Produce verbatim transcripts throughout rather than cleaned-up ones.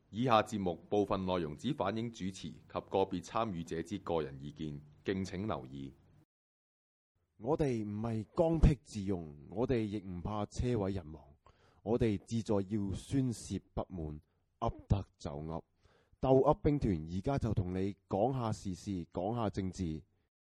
以下節目部分內容只反映主持及個別參與者之個人意見，敬請留意。 我哋唔係剛愎自用，我哋亦唔怕車毀人亡，我哋志在要宣泄不滿，噏得就噏。鬥噏兵團而家就同你講下時事，講下政治。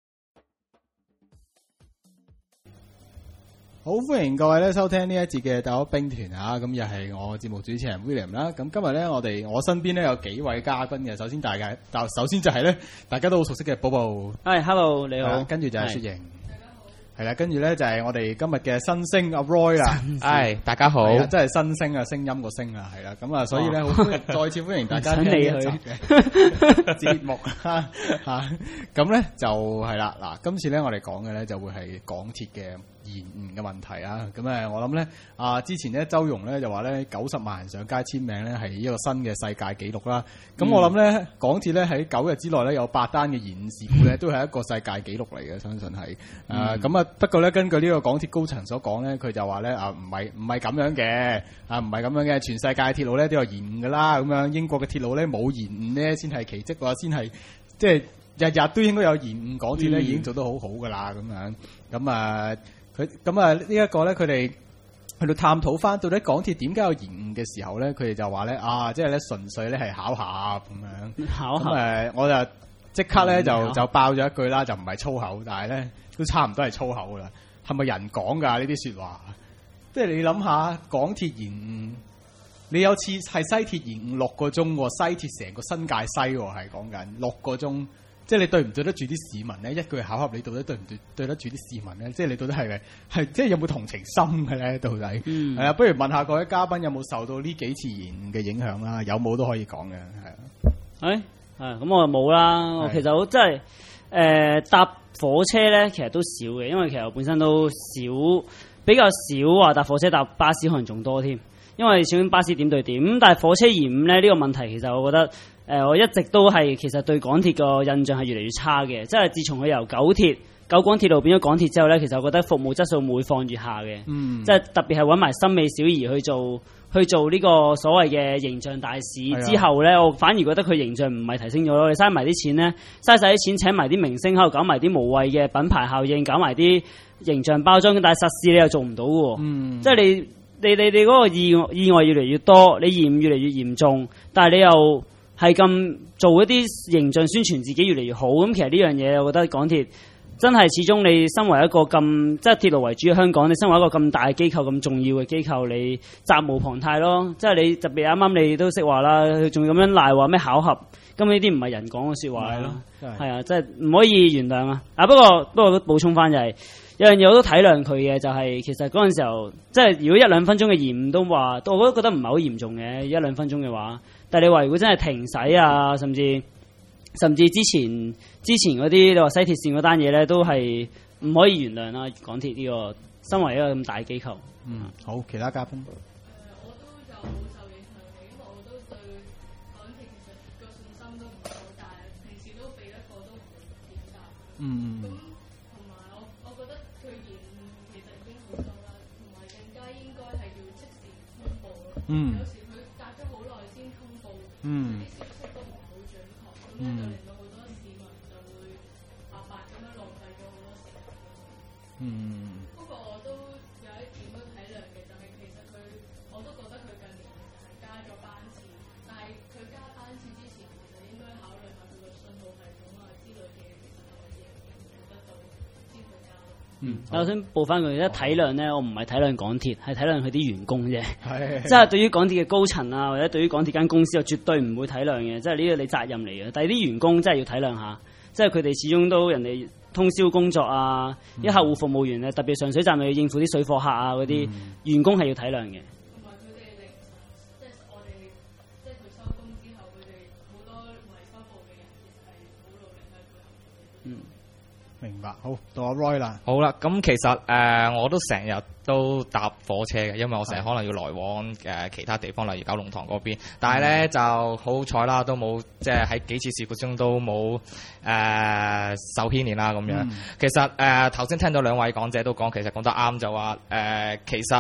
好，歡迎各位咧收聽呢一節嘅鬥噏兵團啊！咁又係我節目主持人 William 啦。咁今日咧，我哋我身邊咧有幾位嘉賓嘅。首先大家，就首先就係咧大家都好熟悉嘅寶寶。 係 ，Hello， 你好。 跟住就係雪瑩。係啦，跟住咧就係我哋今日嘅新星阿 Roy 啦。 係，大家好。 真係新星啊，聲音個聲啊，係啦。咁啊，所以咧好歡迎，再次歡迎大家聽呢一集嘅節目啊。吓，咁咧就係啦。嗱，今次咧我哋講嘅咧就會係港鐵嘅延誤嘅問題啊。咁誒，我諗咧啊，之前咧周融咧就話咧九十萬人上街簽名咧係一個新嘅世界紀錄啦。咁、嗯、我諗咧港鐵咧喺九日之內咧有八單嘅延誤事故咧，都係一個世界紀錄嚟嘅，相信係。誒咁啊，不過咧根據呢個港鐵高層所講咧，佢就話咧啊唔係唔係咁樣嘅，啊唔係咁樣嘅，全世界鐵路咧都有延誤噶啦。咁樣英國嘅鐵路咧冇延誤咧先係奇蹟喎，先係即係日日都應該有延誤，港鐵咧、嗯、已經做得好好噶啦。咁樣咁啊。佢咁啊，呢一個咧，佢哋去到探討翻到底港鐵點解有延誤嘅時候咧，佢哋就話咧啊，即係咧純粹咧係巧合咁樣。巧合。咁誒，我就即刻咧就就爆咗一句啦，就唔係粗口，但係咧都差唔多係粗口噶啦。係咪人講㗎呢啲説話？即係你諗下，港鐵延誤，你有次係西鐵延誤六個鐘喎，西鐵成個新界西喎，係講緊六個鐘。即係你對唔對得住啲市民咧？一句巧合，你到底對唔對對得住啲市民咧？即係你到底係咪係即係有冇同情心嘅咧？到底係、嗯、啊？不如問下各位嘉賓有冇受到呢幾次延誤嘅影響啦？有冇都可以講嘅，係啊。誒係咁，我就冇啦。我其實我真係誒搭火車咧，其實都少嘅，因為其實我本身都少比較少話搭火車，搭巴士可能仲多添。因為小型巴士點對點，但係火車延誤咧呢、呢個問題，其實我覺得。誒、呃，我一直都係其實對港鐵個印象係越嚟越差嘅，即係自從佢由九鐵九廣鐵路變咗港鐵之後咧，其實我覺得服務質素每況愈下嘅，嗯，即係特別係揾埋森美小儀去做去做呢個所謂嘅形象大使之後咧，我反而覺得佢形象唔係提升咗咯，你嘥埋啲錢咧，嘥晒啲錢請埋啲明星喺度搞埋啲無謂嘅品牌效應，搞埋啲形象包裝，但係實事你又做唔到嘅，嗯，即係你你你你嗰個意外意外越嚟越多，你延誤越嚟越嚴重，但係你又係咁做一啲形象宣傳自己越嚟越好，咁其實呢樣嘢，我覺得港鐵真係始終你身為一個咁即係鐵路為主嘅香港，你身為一個咁大嘅機構、咁重要嘅機構，你責無旁貸咯。即係你特別啱啱你都識話啦，佢仲咁樣賴話咩巧合，咁呢啲唔係人講嘅説話咯，係啊，即係唔可以原諒啊！啊不過不過都補充翻就係、是、有樣嘢我都體諒佢嘅，就係、是、其實嗰陣時候即係如果一兩分鐘嘅延誤都話，我都覺得唔係好嚴重嘅，一兩分鐘嘅話。但係你話如果真係停駛啊，甚至甚至之前之前嗰啲你話西鐵線嗰單嘢咧，都係唔可以原諒啦。港鐵呢、這個身為一個咁大嘅機構， 嗯，好，其他嘉賓。誒、 呃，我都有受影響嘅，因為我都對港鐵其實個信心都唔係好大，平時都俾一個都唔會點答。嗯。咁同埋我，我覺得佢延誤其實已經好多啦，同埋更加應該係要即時公佈咯。嗯。有時佢隔咗好耐先公佈，嗯，啲消息都唔係好準確，咁咧就令到好多市民就會白白咁樣浪費咗好多時間。嗯。不過我都有一點都體諒嘅，就係其實佢我都覺得佢近年其實係加咗班次，但係佢加班次之前其實應該考慮下佢個信號系統啊之類嘅，其實係咪嘢做得到先去加。 嗯，我想報翻佢一體諒咧，我唔係體諒港鐵，係體諒佢啲員工啫。係，即係對於港鐵嘅高層啊，或者對於港鐵間公司，我絕對唔會體諒嘅。即係呢個你責任嚟嘅。但係啲員工真係要體諒下，即係佢哋始終都人哋通宵工作啊，啲、嗯、客戶服務員咧，特別上水站咪要應付啲水貨客啊嗰啲、嗯、員工係要體諒嘅。 同埋佢哋凌晨，即係我哋即係佢收工之後，佢哋好多維修部嘅人其實係好努力喺配合。 嗯。明白，好到阿 Roy 啦。 好啦，咁其實誒、呃、我都成日都搭火車嘅，因為我成日可能要來往誒、呃、其他地方，例如九龍塘嗰邊。但係咧、嗯、就好彩啦，都冇即係喺幾次事故中都冇誒、呃、受牽連啦咁樣。嗯、其實誒頭先聽到兩位講者都講，其實講得啱，就話誒、呃、其實。誒、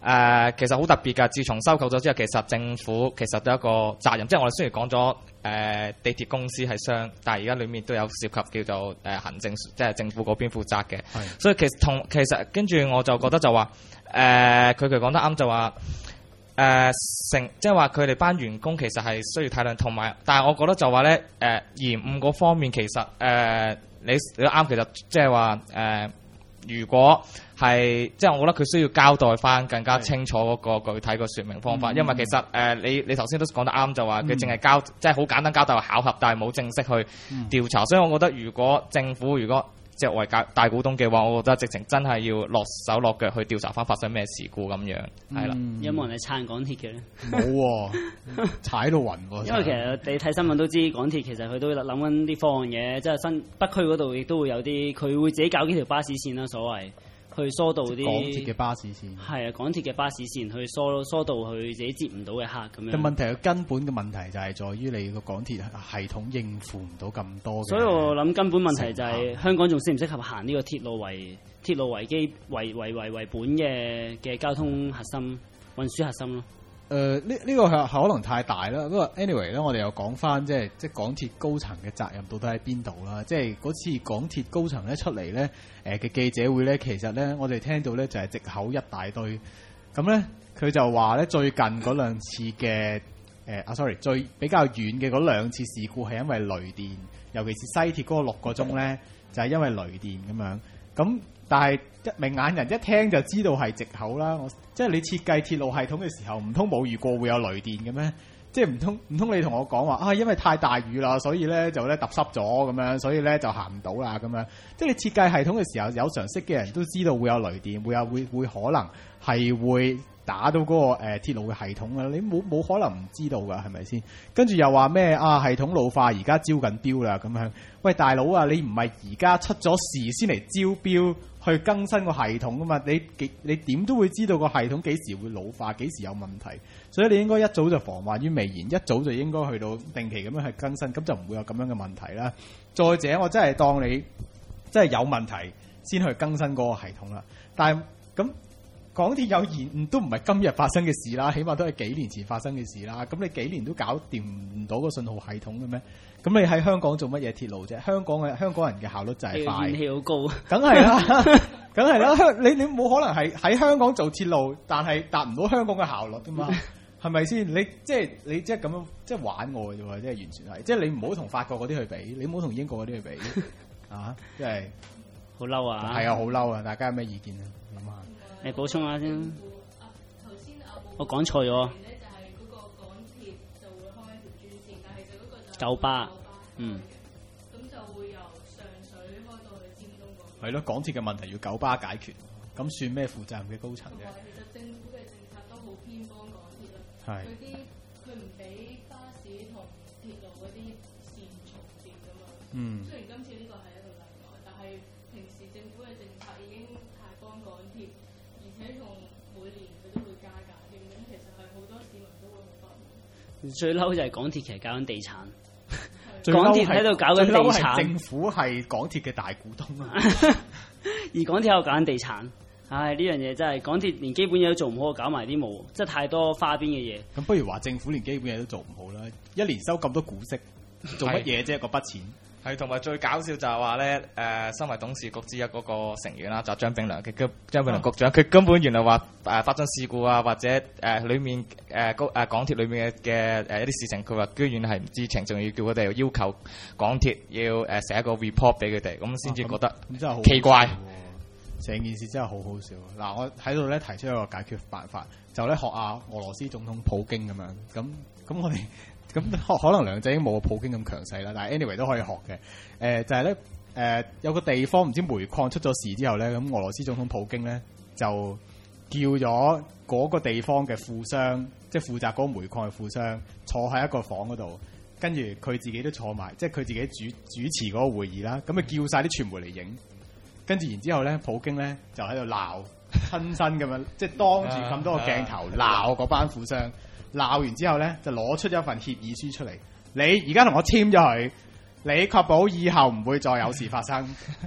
呃、其實好特別㗎。自從收購咗之後，其實政府其實都有一個責任，即係我哋雖然講咗誒地鐵公司係商，但係而家裡面都有涉及叫做誒、呃、行政，即係政府嗰邊負責嘅。所以其實同其實跟住我就覺得就話誒，佢佢講得啱就話。誒、呃、成即係話佢哋班員工其實係需要體諒，同埋但係我覺得就話咧誒延誤嗰方面其實誒、呃、你你都啱，其實即係話誒如果係即係我覺得佢需要交代翻更加清楚嗰個具體個說明方法，因為其實誒、呃、你你頭先都講得啱，就話佢淨係交即係好簡單交代個考核，但係冇正式去調查，所以我覺得如果政府如果作為大大股東嘅話，我覺得直情真係要落手落腳去調查翻發生咩事故咁樣，係啦、嗯。 有冇人係撐港鐵嘅咧？ 冇喎，踩到暈喎。 因為其實你睇新聞都知，港鐵其實佢都諗緊啲方案嘅，即係新北區嗰度亦都會有啲，佢會自己搞幾條巴士線啦，所謂。去疏導啲港鐵嘅巴士線， 係啊，港鐵嘅巴士線去疏疏導佢自己接唔到嘅客咁樣。 嘅問題，嘅根本嘅問題就係在於你個港鐵系統應付唔到咁多。 所以我諗根本問題就係、是、香港仲適唔適合行呢個鐵路為鐵路為基為為為為本嘅嘅交通核心運輸核心咯。 誒呢呢個係可能太大啦。不過 anyway 咧，我哋又講翻即係即係港鐵高層嘅責任到底喺邊度啦？即係嗰次港鐵高層咧出嚟咧誒嘅記者會咧，其實咧我哋聽到咧就係藉口一大堆。咁咧佢就話咧最近嗰兩次嘅誒啊 sorry 最比較遠嘅嗰兩次事故係因為雷電，尤其是西鐵嗰個六個鐘咧就係因為雷電咁樣。咁但係一明眼人一聽就知道係藉口啦。我即係你設計鐵路系統嘅時候，唔通冇遇過會有雷電嘅咩？即係唔通唔通你同我講話啊，因為太大雨啦，所以咧就咧揼濕咗咁樣，所以咧就行唔到啦咁樣。即係你設計系統嘅時候，有常識嘅人都知道會有雷電，會有會會可能係會打到嗰、那個誒、呃、鐵路嘅系統啊！你冇冇可能唔知道㗎？係咪先？跟住又話咩啊？系統老化而家招緊標啦咁樣。喂，大佬啊，你唔係而家出咗事先嚟招標去更新個系統㗎嘛？你幾你點都會知道個系統幾時會老化，幾時有問題。所以你應該一早就防患於未然，一早就應該去到定期咁樣去更新，咁就唔會有咁樣嘅問題啦。再者，我真係當你真係有問題先去更新嗰個系統啦。但係咁。港鐵有延誤都唔係今日發生嘅事啦，起碼都係幾年前發生嘅事啦。咁你幾年都搞掂唔到個信號系統嘅咩？咁你喺香港做乜嘢鐵路啫？香港嘅香港人嘅效率就係快， 氣好高， 梗係啦，梗係啦。香你你冇可能係喺香港做鐵路，但係達唔到香港嘅效率噶嘛？係咪先？你即係你即係咁樣即係玩我嘅啫喎！即係完全係，即係你唔好同法國嗰啲去比，你唔好同英國嗰啲去比啊！即係好嬲啊！ 係啊，好嬲啊！大家有咩意見啊？諗下。 你補充下先。 頭先阿我講錯咗。 咧就係嗰個港鐵就會開一條專線，但係其實嗰個就九巴。嗯。 咁就會由上水開到去尖東嗰邊。 係咯，港鐵嘅問題要九巴解決，咁算咩負責任嘅高層啫？ 其實政府嘅政策都好偏幫港鐵啦。 係。 佢啲佢唔俾巴士同鐵路嗰啲線重疊㗎嘛。嗯。雖然今次呢個係一個例外，但係平時政府嘅政策已經太幫港鐵。而且仲每年佢都會加價添，咁其實係好多市民都會好不滿。 最嬲就係港鐵其實搞緊地產，港鐵喺度搞緊地產， 政府係港鐵嘅大股東啊， 而港鐵喺度搞緊地產，唉呢樣嘢真係港鐵連基本嘢都做唔好，搞埋啲冇，即係太多花邊嘅嘢。 咁不如話政府連基本嘢都做唔好啦，一年收咁多股息，做乜嘢啫？嗰筆錢。 係，同埋最搞笑就係話咧，誒、呃，身為董事局之一嗰個成員啦，就係張炳良，佢張炳良局長，佢、啊、根本原來話誒、呃、發生事故啊，或者誒、呃、裡面誒高誒港鐵裏面嘅嘅誒一啲事情，佢話居然係唔知情，仲要叫佢哋要求港鐵要誒寫一個 report 俾佢哋，咁先至覺得真係好奇怪。 成件事真係好好笑。嗱，我喺度咧提出一個解決辦法，就咧學下俄羅斯總統普京咁樣，咁咁我哋。咁可能梁振英冇普京咁強勢啦，但係 anyway 都可以學嘅。誒、呃、就係咧誒有個地方唔知煤礦出咗事之後咧，咁俄羅斯總統普京咧就叫咗嗰個地方嘅富商，即係負責嗰個煤礦嘅富商，坐喺一個房嗰度，跟住佢自己都坐埋，即係佢自己主主持嗰個會議啦。咁咪叫晒啲傳媒嚟影，跟住然之後咧，普京咧就喺度鬧，親身咁樣，即係當住咁多個鏡頭鬧嗰班富商。鬧完之後咧，就攞出一份協議書出嚟。你而家同我簽咗佢，你確保以後唔會再有事發生。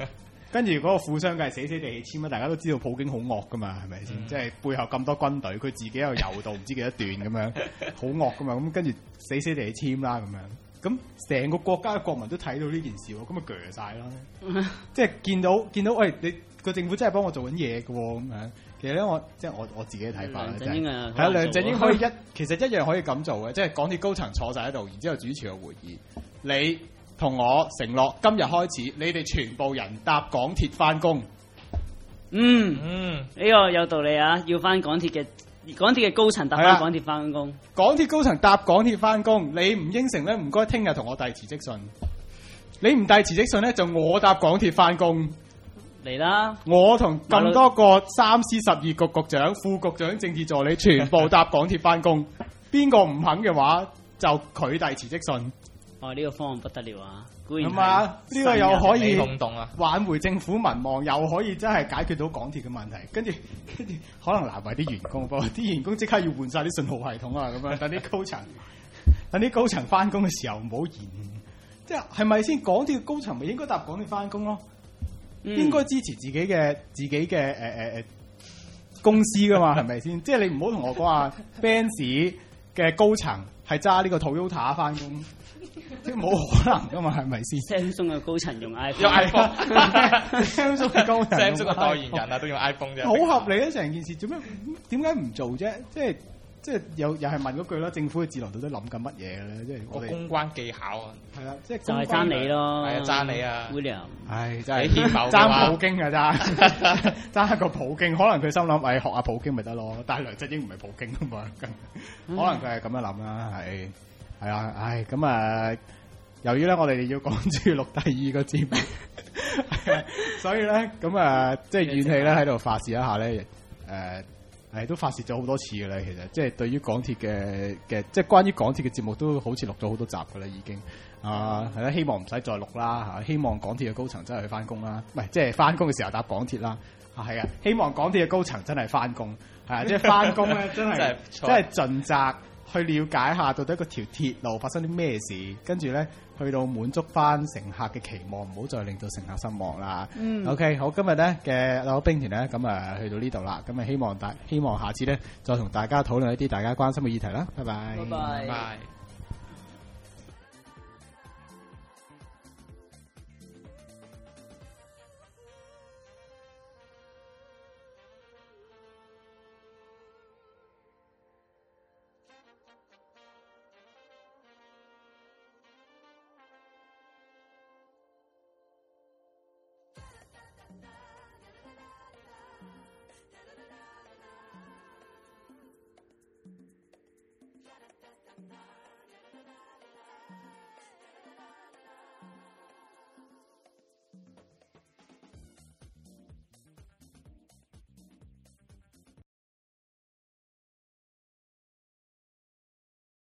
跟住嗰個富商梗係死死地氣簽啦，大家都知道普京好惡噶嘛，係咪先？嗯、即係背後咁多軍隊，佢自己又游到唔知幾多段咁樣，好惡噶嘛。咁跟住死死地氣簽啦咁樣。咁成個國家嘅國民都睇到呢件事喎，咁咪鋸曬啦！即係見到見到，喂，你個政府真係幫我做緊嘢嘅喎，咁樣。其實咧，我即係我我自己嘅睇法啦，就係係啊，梁振英可以一其實一樣可以咁做嘅，即係港鐵高層坐晒喺度，然之後主持個會議。你同我承諾，今日開始，你哋全部人搭港鐵翻工。 嗯嗯，呢個有道理啊！要翻港鐵嘅港鐵嘅高層搭翻港鐵翻工。 港鐵高層搭港鐵翻工，你唔應承咧，唔該，聽日同我遞辭職信。你唔遞辭職信咧，就我搭港鐵翻工。 嚟啦！ 我同咁多個三司十二局局長、副局長、政治助理，全部搭港鐵翻工。邊個唔肯嘅話，就佢遞辭職信。 哦，呢、這個方案不得了啊！固然係嘛？呢、這個又可以啊， 挽回政府民望，又可以真係解決到港鐵嘅問題。跟住跟住，可能難為啲員工，不過啲員工即刻要換晒啲信號系統啊！咁樣等啲高層，等啲高層翻工嘅時候唔好延。即係係咪先？港鐵嘅高層咪應該搭港鐵翻工咯？嗯、應該支持自己嘅自己嘅誒誒誒公司噶嘛，係咪先？即係你唔好同我講話 Benz 嘅高層係揸呢個 Toyota 翻工，即係冇可能噶嘛，係咪先 ？Samsung 嘅高層用 iPhone， 用 iPhone，Samsung 嘅高層 ，Samsung 嘅代言人啊都用 iPhone 啫， 好合理啊！成件事做咩？點解唔做啫？即係。即係又又係問嗰句啦，政府嘅智囊到底諗緊乜嘢咧？即係我公關技巧啊， 係啦，即係就係爭你咯， 係啊，爭你啊 ，William， 唉，真係爭普京㗎咋，爭一個普京，可能佢心諗，誒學下普京咪得咯，但係梁振英唔係普京啊嘛，可能佢係咁樣諗啦，係係啊，唉，咁啊，由於咧我哋要趕住錄第二個節目，所以咧咁啊，即係怨氣咧喺度發泄一下咧，誒。係都發泄咗好多次嘅啦，其實即係對於港鐵嘅嘅，即係關於港鐵嘅節目都好似錄咗好多集嘅啦，已經啊係啦，希望唔使再錄啦嚇，希望港鐵嘅高層真係去翻工啦，唔係即係翻工嘅時候搭港鐵啦，啊係啊，希望港鐵嘅高層真係翻工，係啊，即係翻工咧真係真係盡責去了解下到底個條鐵路發生啲咩事，跟住咧去到滿足翻乘客嘅期望，唔好再令到乘客失望啦。嗯、OK， 好，今日咧嘅紐兵團咧咁啊去到呢度啦，咁啊希望大希望下次咧再同大家討論一啲大家關心嘅議題啦。拜拜。 拜拜。